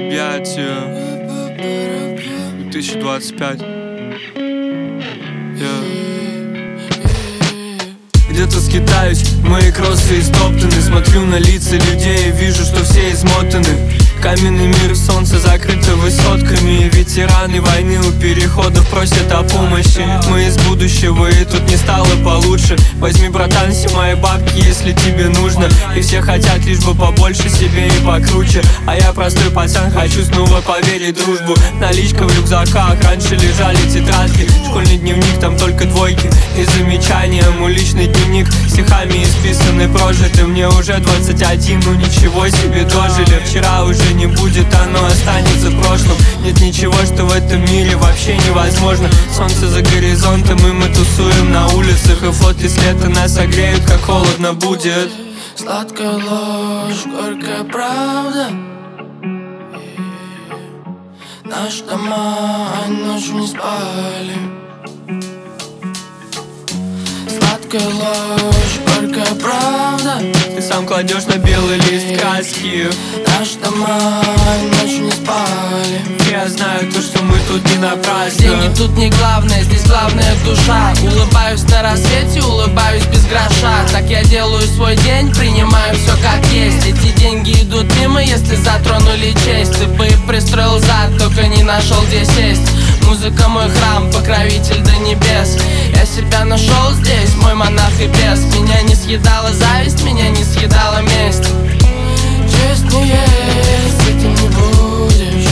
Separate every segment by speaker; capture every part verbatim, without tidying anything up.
Speaker 1: объятия. две тысячи двадцать пять. Yeah. Где-то скитаюсь, мои кроссы истоптаны. Смотрю на лица людей и вижу, что все измотаны. Каменный мир, солнце закрыто высотками. Ветераны войны у переходов просят о помощи. Мы из будущего, и тут не стало получше. Возьми, братан, все мои бабки, если тебе нужно. И все хотят лишь бы побольше себе и покруче. А я простой пацан, хочу снова поверить в дружбу. Наличка в рюкзаках, раньше лежали тетрадки. Школьный дневник, там только двойки и замечания. Мой личный дневник стихами исписанный, прожитый. Мне уже двадцать один, ну ничего себе дожили. Вчера уже не будет, оно останется в прошлом. Нет ничего, что в этом мире вообще невозможно. Солнце за горизонтом, и мы тусуем на улицах. И флот из лета нас согреют, как холодно будет.
Speaker 2: Сладкая ложь, горькая правда. Наши дома ночью не спали. Сладкая ложь, горькая правда.
Speaker 1: Ты сам кладешь на белый лист краски.
Speaker 2: Наши дома ночью не спали.
Speaker 1: Я знаю то, что мы тут не напрасно.
Speaker 2: Деньги тут не главное, здесь главная душа. Улыбаюсь на рассвете, улыбаюсь без гроша. Так я делаю свой день, принимаю все как есть. Эти деньги идут мимо, если затронули честь. Ты бы пристроил зад, только не нашел где сесть. Музыка мой храм, покровитель до небес. Я себя нашел здесь, мой монах и бес. Меня не съедала зависть, меня не съедала месть. Честь не есть, с этим не будешь.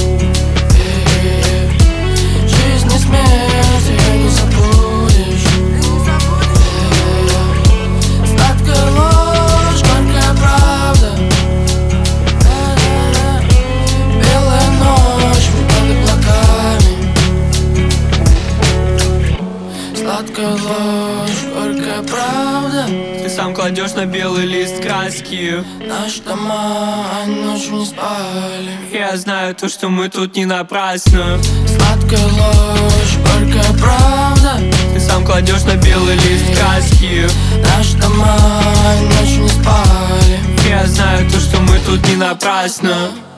Speaker 2: Жизнь не смерть, ее не забудешь. Сладкая ложь, горькая правда. Белая ночь под облаками. Сладкая ложь, горькая правда.
Speaker 1: Ты сам кладешь на белый лист краски.
Speaker 2: Наши дома ночью не спали.
Speaker 1: Я знаю то, что мы тут не напрасно.
Speaker 2: Сладкая ложь, горькая правда.
Speaker 1: Ты сам кладешь на белый лист краски.
Speaker 2: Наши дома ночью не спали.
Speaker 1: Я знаю то, что мы тут не напрасно.